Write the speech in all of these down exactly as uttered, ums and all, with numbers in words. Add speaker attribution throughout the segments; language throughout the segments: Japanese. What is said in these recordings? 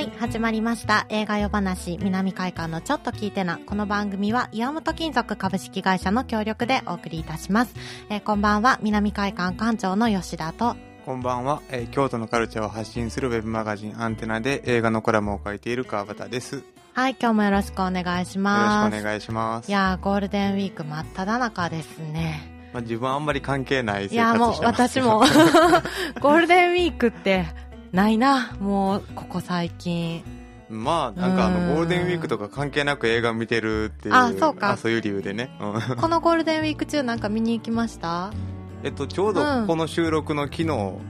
Speaker 1: はい、始まりました映画夜話南海館のちょっと聞いてな。この番組は岩本金属株式会社の協力でお送りいたします。えー、こんばんは、南海館館長の吉田と、
Speaker 2: こんばんは、えー、京都のカルチャーを発信するウェブマガジンアンテナで映画のコラムを書いている川端です。
Speaker 1: はい、今日もよろしくお願いします。
Speaker 2: よろしくお願いします。
Speaker 1: いやー、ゴールデンウィーク真っ只中ですね。
Speaker 2: まあ、自分はあんまり関係ない生活してます。
Speaker 1: いや、もう私もゴールデンウィークってないな、もうここ最近。
Speaker 2: まあなんかあのゴールデンウィークとか関係なく映画見てるっていう、
Speaker 1: あ、そうか、
Speaker 2: あ、そういう理由でね、うん、
Speaker 1: このゴールデンウィーク中なんか見に行きました？
Speaker 2: えっとちょうどこの収録の昨日、うんうん、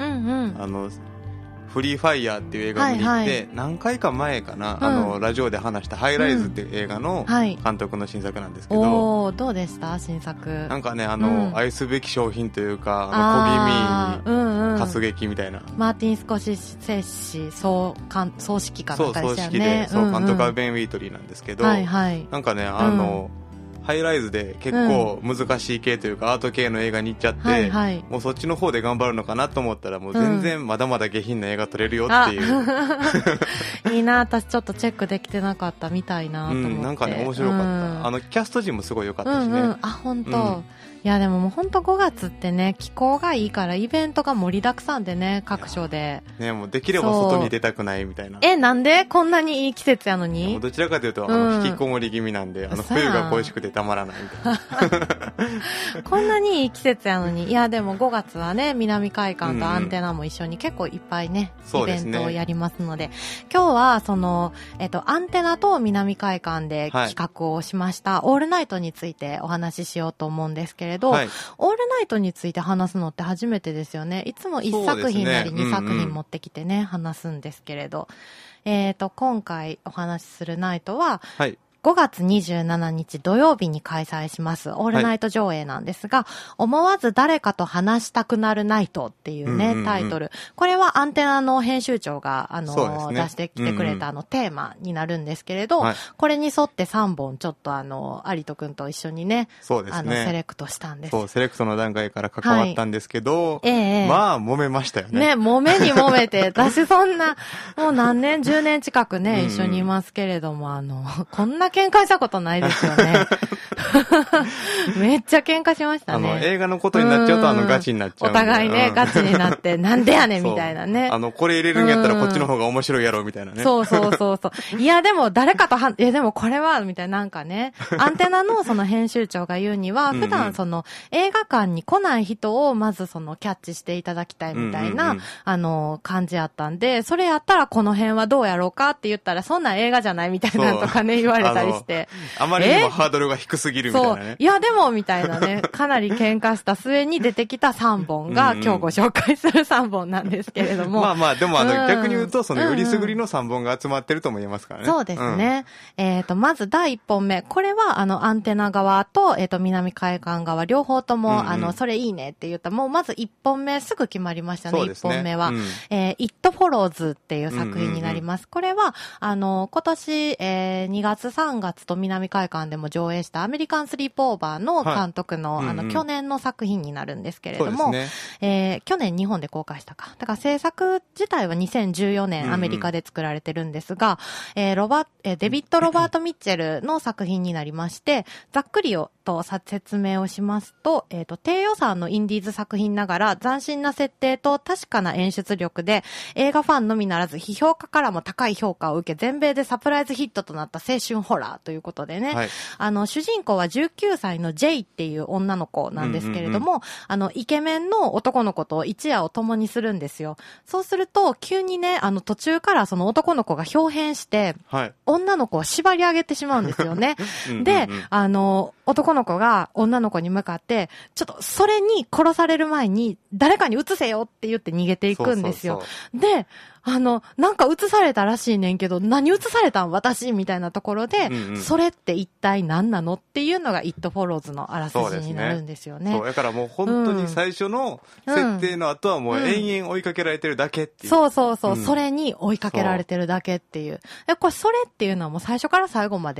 Speaker 2: あのフリーファイヤーっていう映画を見に行って、はいはい、何回か前かな、うん、あのラジオで話したハイライズっていう映画の監督の新作なんですけど、うんはい、
Speaker 1: おー、どうでした新作？
Speaker 2: なんかね、あの、うん、愛すべき商品というか、あの小気味、うんうん、活劇みたいな。
Speaker 1: マーティン・スコシセッシ総監総指揮かなんかでしたよね。
Speaker 2: そう、総指揮で、そう、監督はベン・ウィートリーなんですけど、はいはい、なんかね、あの、うんハイライズで結構難しい系というか、うん、アート系の映画に行っちゃって、はいはい、もうそっちの方で頑張るのかなと思ったらもう全然まだまだ下品な映画撮れるよっていう、
Speaker 1: うん、いいな、私ちょっとチェックできてなかったみたいなと思って、うん、
Speaker 2: なんかね面白かった、うん、あのキャスト陣もすごい良かったしね、うんうん、
Speaker 1: あ、本当、うん、いやでももう本当ごがつってね気候がいいからイベントが盛りだくさんでね、各所で
Speaker 2: ね、もうできれば外に出たくないみたいな。
Speaker 1: え、なんでこんなにいい季節やのに？
Speaker 2: どちらかというと、うん、あの引きこもり気味なんで、あの冬が恋しくてたまらないみたいな
Speaker 1: こんなにいい季節やのに。いやでもごがつはね、南海館とアンテナも一緒に結構いっぱいね、うん、イベントをやりますので、で、ね、今日はその、えっと、アンテナと南海館で企画をしました、はい、オールナイトについてお話ししようと思うんですけれど、はい、オールナイトについて話すのって初めてですよね。いつもいっさく品なりにさく品持ってきてね、うんうん、話すんですけれど、えっと、今回お話しするナイトは、はい、ごがつにじゅうしちにち土曜日に開催しますオールナイト上映なんですが、はい、思わず誰かと話したくなるナイトっていうね、うんうんうん、タイトル。これはアンテナの編集長が、あの、ね、出してきてくれたあの、うんうん、テーマになるんですけれど、はい、これに沿ってさんぼんちょっとあの、有人くんと一緒にね、
Speaker 2: そうですね、
Speaker 1: あの、セレクトしたんです。
Speaker 2: そう、セレクトの段階から関わったんですけど、はい、ええ、まあ、揉めましたよね。
Speaker 1: ね、揉めに揉めて、私そんな、もう何年、じゅうねん近くね、一緒にいますけれども、あの、こんな喧嘩したことないないですよね。めっちゃ喧嘩しましたね。
Speaker 2: あの映画のことになっちゃうとあのガチになっちゃうんで、
Speaker 1: お互いね、うん、ガチになってなんでやねんみたいなね。
Speaker 2: あのこれ入れるんやったらこっちの方が面白いやろみたいなね。
Speaker 1: そうそうそうそう。いやでも誰かとはいやでもこれはみたいな、なんかね、アンテナのその編集長が言うには普段その映画館に来ない人をまずそのキャッチしていただきたいみたいな、うんうんうん、あの感じやったんで、それやったらこの辺はどうやろうかって言ったらそんな映画じゃないみたいなのとかね言われたりして。
Speaker 2: あまりにもハードルが低すぎるみたいなね。
Speaker 1: そう。いや、でも、みたいなね、かなり喧嘩した末に出てきたさんぼんが、今日ご紹介するさんぼんなんですけれども。
Speaker 2: まあまあ、でも、あの、うん、逆に言うと、その、よりすぐりのさんぼんが集まってるとも言えますからね。
Speaker 1: そうですね。うん、えっと、まずだいいっぽんめ。これは、あの、アンテナ側と、えっと、南海館側、両方とも、うんうん、あの、それいいねって言った。もう、まずいっぽんめ、すぐ決まりましたね、ねいっぽんめは。うん、えー、It Follows っていう作品になります。うんうんうん、これは、あの、今年、えー、にがつさんがつと南海館でも上映したアメリカンスリープオーバーの監督の、はい、あの、うんうん、去年の作品になるんですけれども、ね、えー、去年日本で公開したか。だから制作自体はにせんじゅうよねんアメリカで作られてるんですが、うんうん、えー、ロバ、えー、デビッド・ロバート・ミッチェルの作品になりまして、ざっくりをと説明をしますと、えっと、低予算のインディーズ作品ながら斬新な設定と確かな演出力で映画ファンのみならず批評家からも高い評価を受け全米でサプライズヒットとなった青春ホラーということでね、はい、あの主人公はじゅうきゅうさいのジェイっていう女の子なんですけれども、うんうんうん、あのイケメンの男の子と一夜を共にするんですよ。そうすると急にね、あの途中からその男の子が表変して、はい、女の子を縛り上げてしまうんですよね。うんうんうん、で、あの男の子が女の子に向かってちょっとそれに殺される前に誰かに移せよって言って逃げていくんですよ。そうそうそう。で、あのなんか移されたらしいねんけど、何移されたん私みたいなところで、うんうん、それって一体何なのっていうのが It Follows のあらすじになるんですよね。
Speaker 2: そうだからもう本当に最初の設定の後はもう延々追いかけられてるだけっていう、
Speaker 1: うんうん、そうそうそう、うん、それに追いかけられてるだけっていう。でこれそれっていうのはもう最初から最後まで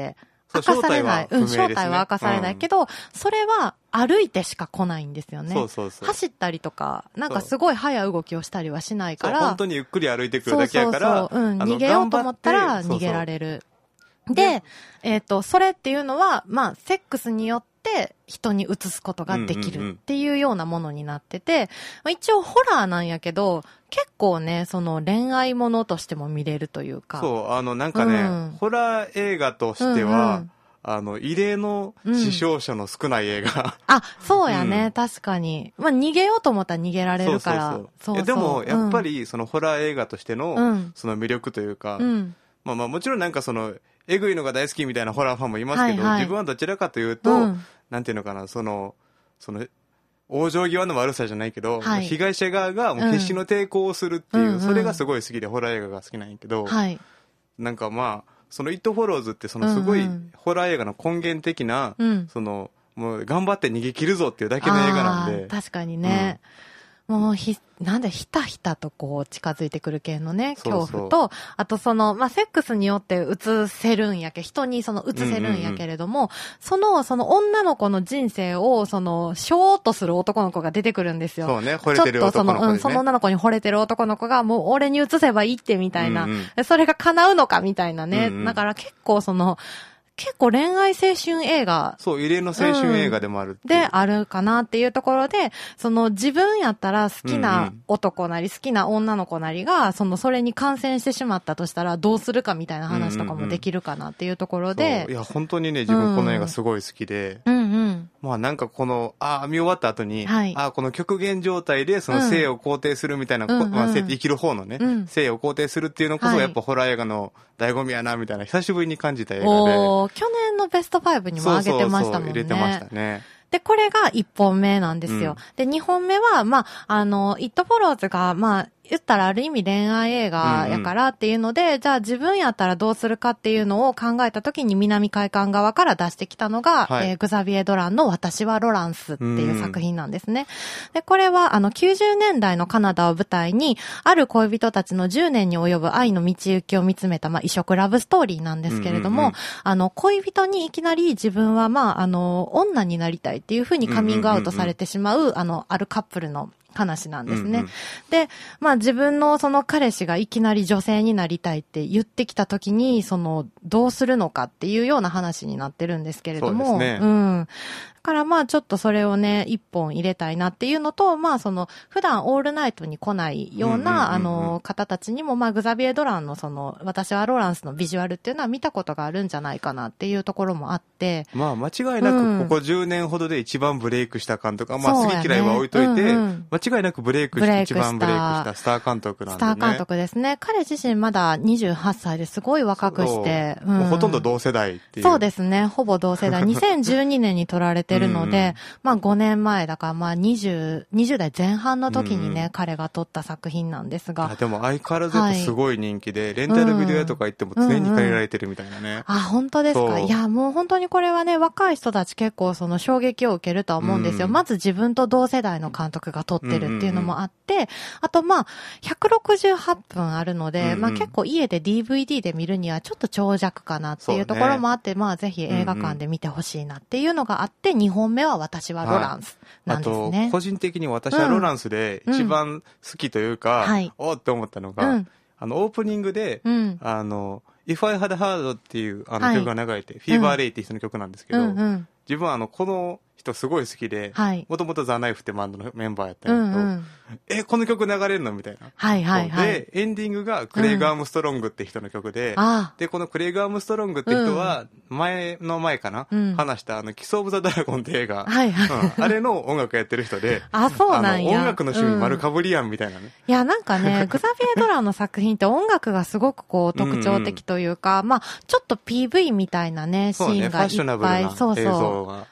Speaker 1: 明かされない。うん、正体は明かされないけど、うん、それは歩いてしか来ないんですよね。
Speaker 2: そうそうそう。
Speaker 1: 走ったりとか、なんかすごい速い動きをしたりはしないから。
Speaker 2: 本当にゆっくり歩いてくるだけやから。
Speaker 1: そうそうそう。うん、逃げようと思ったら逃げられる。そうそうで、えっと、それっていうのは、まあ、セックスによって人に移すことができるっていうようなものになってて、まあ、一応ホラーなんやけど、結構ね、その恋愛ものとしても見れるというか。
Speaker 2: そう、あの、なんかね、うん、ホラー映画としては、うんうん、あの、異例の死傷者の少ない映画。うん、
Speaker 1: あ、そうやね、うん、確かに。まあ、逃げようと思ったら逃げられるから。そうそう
Speaker 2: そう。そうそうでも、やっぱり、そのホラー映画としての、うん、その魅力というか、うん、まあまあ、もちろんなんかその、えぐいのが大好きみたいなホラーファンもいますけど、はいはい、自分はどちらかというと、うん、なんていうのかな、その、その、往生際の悪さじゃないけど、はい、被害者側がもう決死の抵抗をするっていう、うん、それがすごい好きで、ホラー映画が好きなんやけど、はい、なんかまあ、そのイットフォローズってそのすごいホラー映画の根源的な、うん、その、もう頑張って逃げ切るぞっていうだけの映画なんで。
Speaker 1: 確かにね。うん、もうひ、なんでひたひたとこう近づいてくる系のね、恐怖と、そうそうあとその、まあ、セックスによって移せるんやけ、人にその移せるんやけれども、うんうんうん、その、その女の子の人生を、その、ショーっとする男の子が出てくるんですよ。
Speaker 2: そうね、惚れてる男の子、ね、ちょっとその、うん、
Speaker 1: その女の子に惚れてる男の子が、もう俺に移せばいいってみたいな、うんうん、それが叶うのかみたいなね、うんうん、だから結構その、結構恋愛青春映画。
Speaker 2: そう、異例の青春映画でもあるっていう、
Speaker 1: うん。で、あるかなっていうところで、その自分やったら好きな男なり、好きな女の子なりが、そのそれに感染してしまったとしたらどうするかみたいな話とかもできるかなっていうところで。
Speaker 2: うんうん、いや、本当にね、自分この映画すごい好きで。
Speaker 1: うんうん。
Speaker 2: まあなんかこの、ああ、見終わった後に、はい、ああ、この極限状態でその性を肯定するみたいな、うん、まあ生きる方のね、うん、性を肯定するっていうのこそやっぱホラー映画の醍醐味やな、みたいな、久しぶりに感じた映画で。
Speaker 1: おー、去年のベストファイブにも上げてましたもんね。そうそうそう、入れてましたね。で、これがいっぽんめなんですよ。うん、で、にほんめは、まあ、あの、イットフォローズが、まあ、言ったらある意味恋愛映画やからっていうので、うんうん、じゃあ自分やったらどうするかっていうのを考えたときに南海館側から出してきたのが、はい、えー、グザビエ・ドランの私はロランスっていう作品なんですね。うん、で、これはあのきゅうじゅうねんだいのカナダを舞台に、ある恋人たちのじゅうねんに及ぶ愛の道行きを見つめた、まあ、異色ラブストーリーなんですけれども、うんうんうん、あの、恋人にいきなり自分はまあ、あの、女になりたいっていうふうにカミングアウトされてしまう、うんうんうんうん、あの、あるカップルの話なんですね。うんうん、で、まあ自分のその彼氏がいきなり女性になりたいって言ってきたときに、そのどうするのかっていうような話になってるんですけれども、そうですね。うん。だからまあちょっとそれをね、一本入れたいなっていうのと、まあその普段オールナイトに来ないような、うんうんうんうん、あの方たちにも、まあグザビエ・ドランのその、私はロランスのビジュアルっていうのは見たことがあるんじゃないかなっていうところもあって。
Speaker 2: まあ間違いなくここじゅうねんほどで一番ブレイクした監督、うん、まあ好き嫌いは置いといて、うんうん、間違いなくブレイクして、一番ブレイクしたスター監督なんでね。
Speaker 1: スター監督ですね。彼自身まだにじゅうはっさいですごい若くして。
Speaker 2: うん、もうほとんど同世代っていう。
Speaker 1: そうですね。ほぼ同世代。にせんじゅうにねんに撮られてるので、うんうん、まあごねんまえだからまあにじゅう、にじゅう代前半の時にね、うん、彼が撮った作品なんですが。
Speaker 2: でも相変わらずやっぱすごい人気で、はい、レンタルビデオ屋とか行っても常に借りられてるみたいなね。うんうん、
Speaker 1: あ、本当ですか。いや、もう本当にこれはね、若い人たち結構その衝撃を受けるとは思うんですよ。うん、まず自分と同世代の監督が撮ってるっていうのもあって、うんうんうん、あとまあ、ひゃくろくじゅうはっぷんあるので、うんうん、まあ結構家で ディーブイディー で見るにはちょっと長尺かなっていうところもあって、ね、まあぜひ映画館で見てほしいなっていうのがあって、にほんめは私はロランスなんですね。
Speaker 2: はい、あと、個人的に私はロランスで一番好きというか、うんうん、おーって思ったのが、うん、あの、オープニングで、うん、あの、If I Had Heard っていうあの曲が流れて、はい、フィーバーレイっていう人の曲なんですけど、うんうん、自分はあの、この人すごい好きで、もともとザ・ナイフってバンドのメンバーやったんだけど、うんうん、え、この曲流れるのみたいな。
Speaker 1: はいはいはい。
Speaker 2: で、エンディングがクレイグ・アームストロングって人の曲で、うん、で、このクレイグ・アームストロングって人は、前の前かな、うん、話したあの、キス・オブ・ザ・ドラゴンって映画、はいはい、うん、あれの音楽やってる人で、
Speaker 1: あ、そうなんや。
Speaker 2: 音楽の趣味丸かぶりやんみたいなね。うん、い
Speaker 1: や、なんかね、グザビエ・ドランの作品って音楽がすごくこう特徴的というか、うんうん、まあ、ちょっと ピーブイ みたいなね、シーンがいっぱい、
Speaker 2: そうね、ファッショナブルな映像が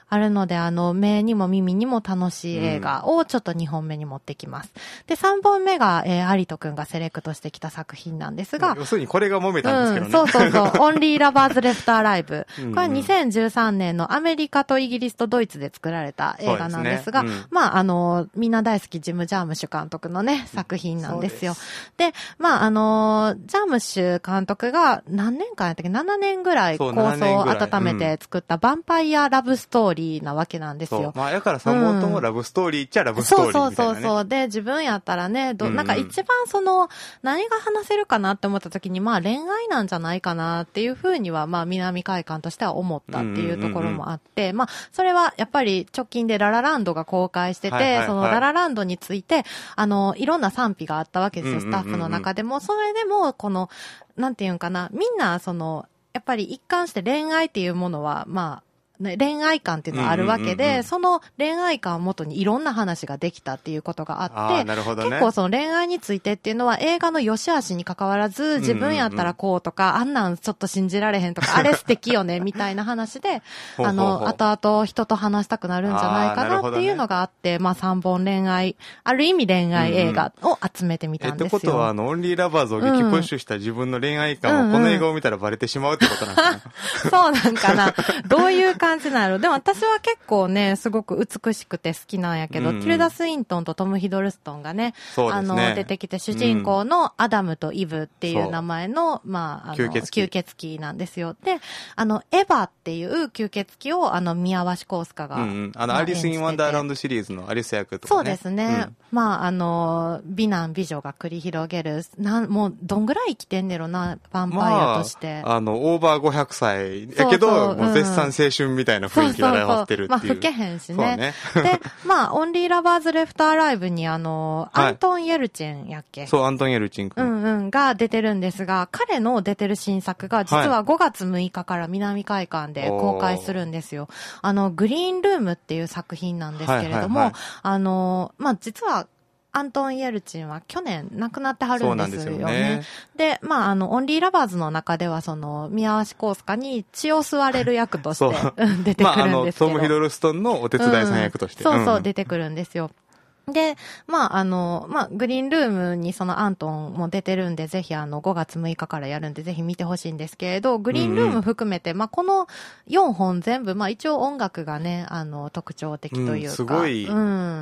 Speaker 1: あるので、あの、目にも耳にも楽しい映画をちょっとにほんめに持ってきます。で、さんぼんめが、えー、有人くんがセレクトしてきた作品なんですが。
Speaker 2: 要するにこれが揉めたんですけどね。
Speaker 1: うん、そうそうそう。オンリーラバーズレフターライブ。これはにせんじゅうさんねんのアメリカとイギリスとドイツで作られた映画なんですが、すねうん、まあ、あの、みんな大好きジム・ジャームッシュ監督のね、作品なんですよ。で, で、まあ、あの、ジャームッシュ監督が何年間やったっけ ?なな 年ぐらい構想を温めて作ったヴァンパイアラブストーリーなわけなんですよ。
Speaker 2: まあ、やからさんぼんともラブストーリーっちゃラブストーリーみたいな、ね。そうそうそう。で、自分やったらね、ど、なんか一番その、何が話せるかなって思った時に、まあ恋愛なんじゃないかなっていうふうには、まあ南海館としては思ったっていうところもあって、まあ、それはやっぱり直近でララランドが公開してて、はいはいはい、そのララランドについて、あの、いろんな賛否があったわけですよ、スタッフの中でも。それでも、この、なんていうんかな、みんな、その、やっぱり一貫して恋愛っていうものは、まあ、ね、恋愛観っていうのはあるわけで、うんうんうんうん、その恋愛観をもとにいろんな話ができたっていうことがあって、 あ、なるほどね、
Speaker 1: 結構その恋愛についてっていうのは映画の良し悪しに関わらず、自分やったらこうとか、うんうんうん、あんなんちょっと信じられへんとか、あれ素敵よねみたいな話で、あの、後々人と話したくなるんじゃないかなっていうのがあって、ね、まあさんぼん恋愛、ある意味恋愛映画を集めてみたんですよ。うんうん、
Speaker 2: えってことは、あの、オンリーラバーズを激プッシュした自分の恋愛観を、うん、この映画を見たらバレてしまうってことなんかな、
Speaker 1: そうなんかな。どういう感じなの？でも私は結構ね、すごく美しくて好きなんやけど、うん、ティルダ・スウィントンとトム・ヒドルストンがね、
Speaker 2: そうですね、
Speaker 1: あの、出てきて主人公のアダムとイブっていう名前の、まあ、あの、
Speaker 2: 吸血鬼。
Speaker 1: 吸血鬼なんですよ。で、あの、エヴァっていう吸血鬼を、あの、宮鷲コースカが、うんうん、
Speaker 2: あの、アリス・イン・ワンダーランドシリーズのアリス役とかね。
Speaker 1: そうですね。うん、まあ、あの、美男美女が繰り広げる、なん、もう、どんぐらい生きてんねろな、ヴァンパイアとして。
Speaker 2: まあ、あの、オーバーごひゃくさいやけど、そうそう、もう絶賛青春みたいな雰囲気が表ってるっていう。
Speaker 1: そうそうそう、まあ、老けへんしね。で、まあ、オンリーラバーズレフターライブに、あの、アントン・イェルチェンやっけ、はい、
Speaker 2: そう、アントン・イェルチェン君。
Speaker 1: うんうん、が出てるんですが、彼の出てる新作が、実はごがつむいかから南海館で公開するんですよ。あの、グリーンルームっていう作品なんですけれども、はいはいはい、あの、まあ、実は、アントン・イェルチンは去年亡くなってはるんですよね。そうなんですよね。で、まあ、あの、オンリーラバーズの中では、その、宮鷲コースカに血を吸われる役として出てくるんですけど。まあ、あの、
Speaker 2: トム・ヒドルストンのお手伝いさん役として。
Speaker 1: うん、そうそう、出てくるんですよ。で、まあ、あの、まあ、グリーンルームにそのアントンも出てるんで、ぜひあの、ごがつむいかからやるんで、ぜひ見てほしいんですけれど、グリーンルーム含めて、うんうん、まあ、このよんほん全部、まあ、一応音楽がね、あの、特徴的というか。うん、
Speaker 2: すごい、うん、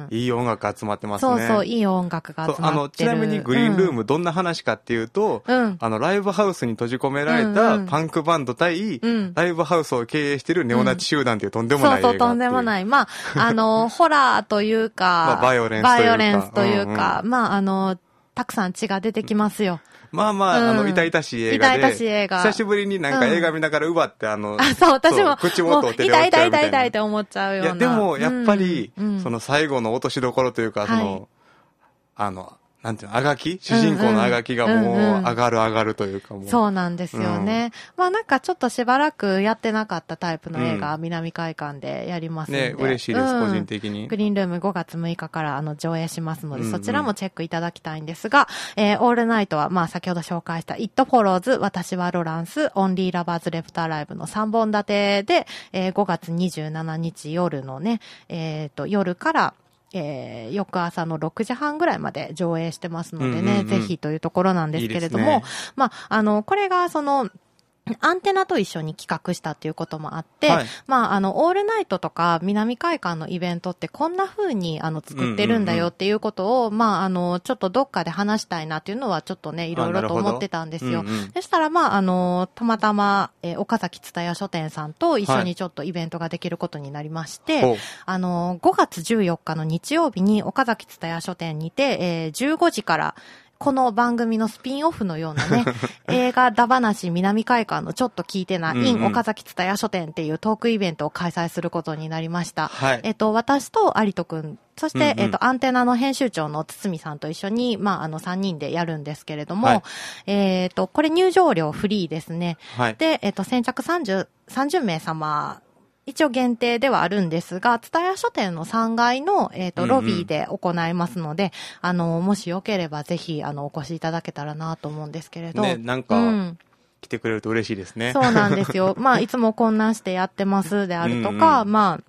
Speaker 2: いい音楽集まってますね。
Speaker 1: そうそう、いい音楽が集まってる。
Speaker 2: あの、ちなみにグリーンルームどんな話かっていうと、うん、あの、ライブハウスに閉じ込められたパンクバンド対、うん、ライブハウスを経営してるネオナチ集団っていうとんでもない映画、うん、
Speaker 1: そうそう、とんでもない。まあ、あの、ホラーというか、
Speaker 2: まあ、バイオレンスというか。バイオレンス
Speaker 1: というか、うんうん、まあ、あの、たくさん血が出てきますよ。
Speaker 2: まあまあ、うん、あの、痛々しい映画で。
Speaker 1: 痛々しい映画。
Speaker 2: 久しぶりになんか映画見ながら奪って、うん、あの、
Speaker 1: あ、そう、私も、
Speaker 2: 口元を手で折っちゃうみたいな。
Speaker 1: 痛い痛い痛いって思っちゃうような。いや、
Speaker 2: でも、やっぱり、うん、その最後の落としどころというか、その、はい、あの、なんていうの、あがき主人公のあがきがもう上がる上がるというかもう、うんうん、
Speaker 1: そうなんですよね、うん、まあなんかちょっとしばらくやってなかったタイプの映画、うん、南海館でやりますので、
Speaker 2: ね、嬉しいです、うん、個人的に。
Speaker 1: グリーンルームごがつむいかからあの上映しますので、うんうん、そちらもチェックいただきたいんですが、えー、オールナイトはまあ先ほど紹介した It Follows 私はロランスオンリーラバーズレフターライブのさんぼん立てで、えー、ごがつにじゅうしちにち夜のね、えっと夜からえー、翌朝のろくじはんぐらいまで上映してますのでね、うんうんうん、ぜひというところなんですけれども、いいですね、まあ、あの、これがその、アンテナと一緒に企画したっていうこともあって、はい、まあ、あの、オールナイトとか南海館のイベントってこんな風にあの作ってるんだよっていうことを、うんうんうん、まあ、あの、ちょっとどっかで話したいなっていうのはちょっとね、いろいろと思ってたんですよ。うんうん、でしたら、まあ、あの、たまたま、えー、岡崎蔦屋書店さんと一緒にちょっとイベントができることになりまして、はい、あの、ごがつじゅうよっかの日曜日に岡崎蔦屋書店にて、えー、じゅうごじから、この番組のスピンオフのようなね、映画だ話南海館のちょっと聞いてな、in 岡崎蔦屋書店っていうトークイベントを開催することになりました。はい、えっと、私と有人くん、そして、うんうん、えっと、アンテナの編集長の堤さんと一緒に、まあ、あの、さんにんでやるんですけれども、はい、えっと、これ入場料フリーですね。はい、で、えっと、先着さんじゅう、さんじゅうめい様、一応限定ではあるんですが、蔦屋書店のさんがいの、えっと、ロビーで行いますので、うんうん、あの、もしよければぜひ、あの、お越しいただけたらなと思うんですけれど。
Speaker 2: ね、なんか、うん、来てくれると嬉しいですね。
Speaker 1: そうなんですよ。まあ、いつもこんなんしてやってますであるとか、うんうん、まあ、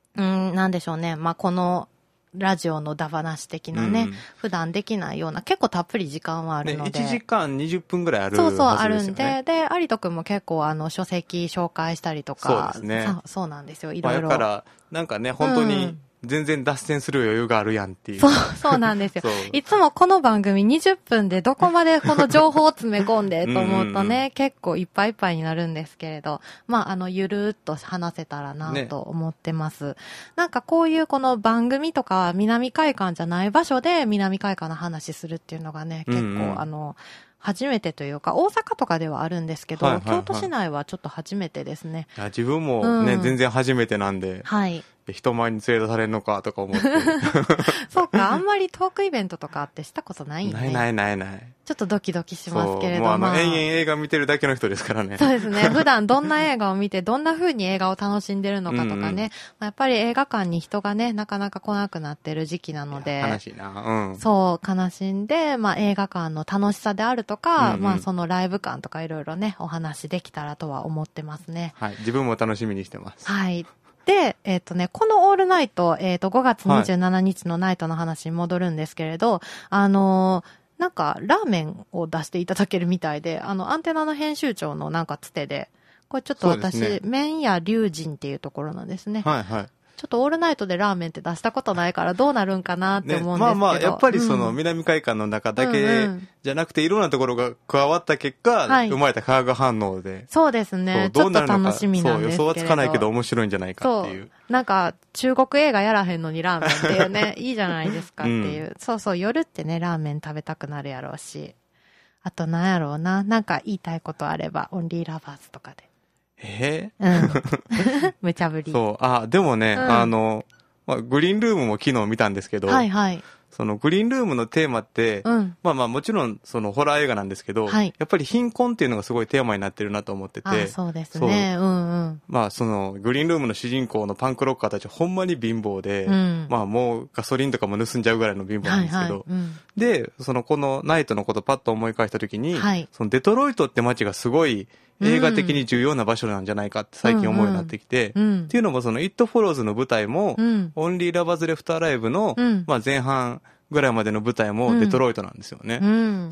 Speaker 1: うん、なんでしょうね。まあ、この、ラジオのだ話的なね、うん、普段できないような、結構たっぷり時間はあるので。
Speaker 2: ね、いちじかんにじゅっぷんぐらいあるはずですよね。
Speaker 1: そうそう、あるんで、で、有人くんも結構あの、書籍紹介したりとか。
Speaker 2: そうですね。
Speaker 1: そうなんですよ、いろいろ。
Speaker 2: だから、なんかね、本当に、うん全然脱線する余裕があるやんっていう。
Speaker 1: そう、そうなんですよ。いつもこの番組にじゅっぷんでどこまでこの情報を詰め込んでと思うとね、うんうん、結構いっぱいいっぱいになるんですけれど、まあ、あの、ゆるーっと話せたらなと思ってます、ね。なんかこういうこの番組とか南海館じゃない場所で南海館の話するっていうのがね、結構、うんうん、あの、初めてというか、大阪とかではあるんですけど、はいはいはい、京都市内はちょっと初めてですね。
Speaker 2: いや自分もね、うん、全然初めてなんで、
Speaker 1: はい。
Speaker 2: 人前に連れ出されるのかとか思って。
Speaker 1: そうか、あんまりトークイベントとかってしたことないんで。
Speaker 2: ないないないない。
Speaker 1: ちょっとドキドキしますけれども。
Speaker 2: もうあの、まあ、延々映画見てるだけの人ですからね。
Speaker 1: そうですね。普段どんな映画を見て、どんな風に映画を楽しんでるのかとかね。うんうん、やっぱり映画館に人がね、なかなか来なくなってる時期なので。
Speaker 2: 悲しいな。うん。
Speaker 1: そう、悲しんで、まあ映画館の楽しさであるとか、うんうん、まあそのライブ感とかいろいろね、お話できたらとは思ってますね。
Speaker 2: はい。自分も楽しみにしてます。
Speaker 1: はい。で、えっとね、このオールナイト、えっと、ごがつにじゅうしちにちのナイトの話に戻るんですけれど、はい、あのー、なんか、ラーメンを出していただけるみたいで、あの、アンテナの編集長のなんかつてで、これちょっと私、ね、麺屋龍神っていうところなんですね。
Speaker 2: はいはい。
Speaker 1: ちょっとオールナイトでラーメンって出したことないからどうなるんかなって思うんですけど、ね、
Speaker 2: まあまあやっぱりその南海館の中だけじゃなくていろんなところが加わった結果、はい、生まれた化学反応で
Speaker 1: そうですねちょっと楽しみなんですけれど
Speaker 2: そう予想はつかないけど面白いんじゃないかっていう
Speaker 1: そうなんか中国映画やらへんのにラーメンっていうねいいじゃないですかっていう、うん、そうそう夜ってねラーメン食べたくなるやろうしあとなんやろうななんか言いたいことあればオンリーラバーズとかで
Speaker 2: え
Speaker 1: ー、うん無茶ぶり
Speaker 2: そうあでもね、うん、あのまあ、グリーンルームも昨日見たんですけど、
Speaker 1: はいはい、
Speaker 2: そのグリーンルームのテーマって、うん、まあまあもちろんそのホラー映画なんですけど、はい、やっぱり貧困っていうのがすごいテーマになってるなと思ってて、
Speaker 1: あそうですね、うんうん、
Speaker 2: まあそのグリーンルームの主人公のパンクロッカーたちほんまに貧乏で、うん、まあもうガソリンとかも盗んじゃうぐらいの貧乏なんですけど、はいはいうん、でそのこのナイトのことパッと思い返した時に、はい、そのデトロイトって街がすごい映画的に重要な場所なんじゃないかって最近思うようになってきて、うんうん、っていうのもその It Follows の舞台も、うん、Only Lovers Left Alive の、うん、まあ前半ぐらいまでの舞台もデトロイトなんですよね。うん、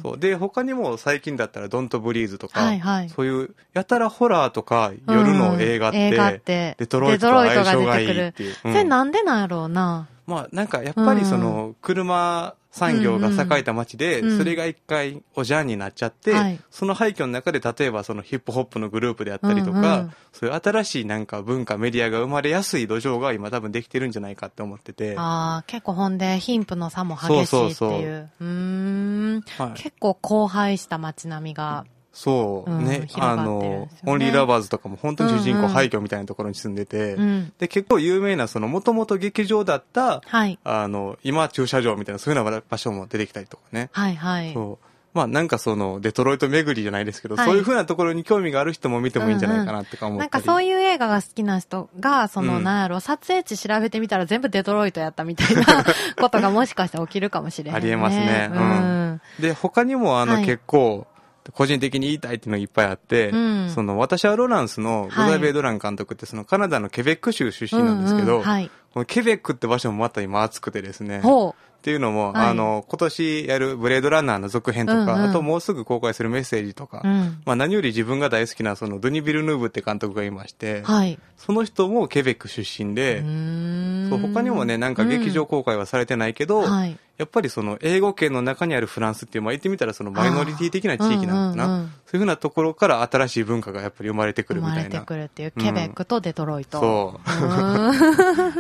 Speaker 2: そうで他にも最近だったら Don't Breathe とか、はいはい、そういうやたらホラーとか夜の映画って、うん、映画ってデトロイトと相性がいいっていう。
Speaker 1: それなんでなんやろうな。
Speaker 2: まあなんかやっぱりその車産業が栄えた街で、それが一回おじゃんになっちゃって、うん、その廃墟の中で例えばそのヒップホップのグループであったりとか、うんうん、そういう新しいなんか文化メディアが生まれやすい土壌が今多分できてるんじゃないかって思ってて。
Speaker 1: ああ、結構ほんで貧富の差も激しいっていう。そうそうそう。うーん、はい、結構荒廃した街並みが。
Speaker 2: そうね、うん、あの、オンリーラバーズとかも本当に主人公廃墟みたいなところに住んでて、うんうん、で、結構有名な、その、もともと劇場だった、はい、あの、今駐車場みたいな、そういうような場所も出てきたりとかね。
Speaker 1: はいはい。
Speaker 2: そう。まあなんかその、デトロイト巡りじゃないですけど、はい、そういう風なところに興味がある人も見てもいいんじゃないかなってか思ったり、うんうん、
Speaker 1: なんかそういう映画が好きな人が、その、うん、なんやろ、撮影地調べてみたら全部デトロイトやったみたいなことがもしかしたら起きるかもしれない、ね。
Speaker 2: ありえますね。うん。うん、で、他にもあの、はい、結構、個人的に言いたいっていうのがいっぱいあって、うん、その私はロランスのゴザベイ・ドラン監督ってそのカナダのケベック州出身なんですけど、うんうんはい、このケベックって場所もまた今暑くてですね。っていうのも、はい、あの、今年やるブレードランナーの続編とか、うんうん、あともうすぐ公開するメッセージとか、うん、まあ何より自分が大好きなそのドゥニ・ビルヌーブって監督がいまして、はい、その人もケベック出身で、そう他にもね、なんか劇場公開はされてないけど、うんはい、やっぱりその英語圏の中にあるフランスっていう、まあ言ってみたらそのマイノリティ的な地域なのかな、うんうんうん。そういうふうなところから新しい文化がやっぱり生まれてくるみたいな。
Speaker 1: 生まれてくるっていう、ケベックとデトロイト。
Speaker 2: そう。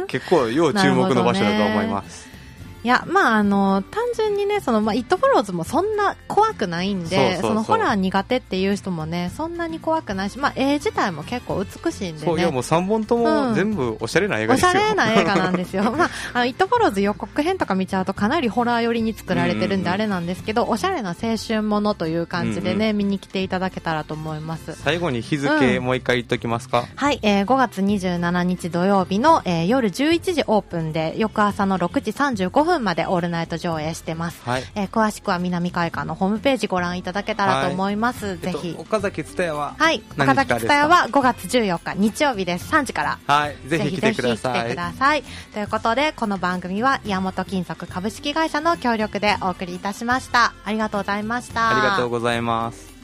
Speaker 2: 結構要注目の場所だと思います。
Speaker 1: いや、まあ、あの、単純にね、その、まあ、イットフォローズもそんな怖くないんで、そうそうそうそのホラー苦手っていう人もね、そんなに怖くないし、まあ、絵自体も結構美しいんでね。
Speaker 2: そう、いやもうさんぼんとも全部おしゃれな映画ですよ。
Speaker 1: おしゃれな映画なんですよ。まあ、あの、イットフォローズ予告編とか見ちゃうとかなりホラー寄りに作られてるんであれなんですけど、おしゃれな青春ものという感じでね、うんうん、見に来ていただけたらと思います。
Speaker 2: 最後に日付、うん、もう一回言っときますか。
Speaker 1: はい、えー、ごがつにじゅうしちにち土曜日の、えー、夜じゅういちじオープンで、翌朝のろくじさんじゅうごふんふんまでオールナイト上映してます。
Speaker 2: はい、
Speaker 1: えー、詳しくは南海館のホームページご覧いただけたらと思います。はい、ぜひ。
Speaker 2: えっと、岡崎蔦屋は
Speaker 1: はい。岡崎蔦屋はごがつじゅうよっか日曜日です。さんじから。
Speaker 2: はい。ぜひ来てください。
Speaker 1: ぜひぜひ来てください。ということで、この番組は岩本金属株式会社の協力でお送りいたしました。ありがとうございました。
Speaker 2: ありがとうございます。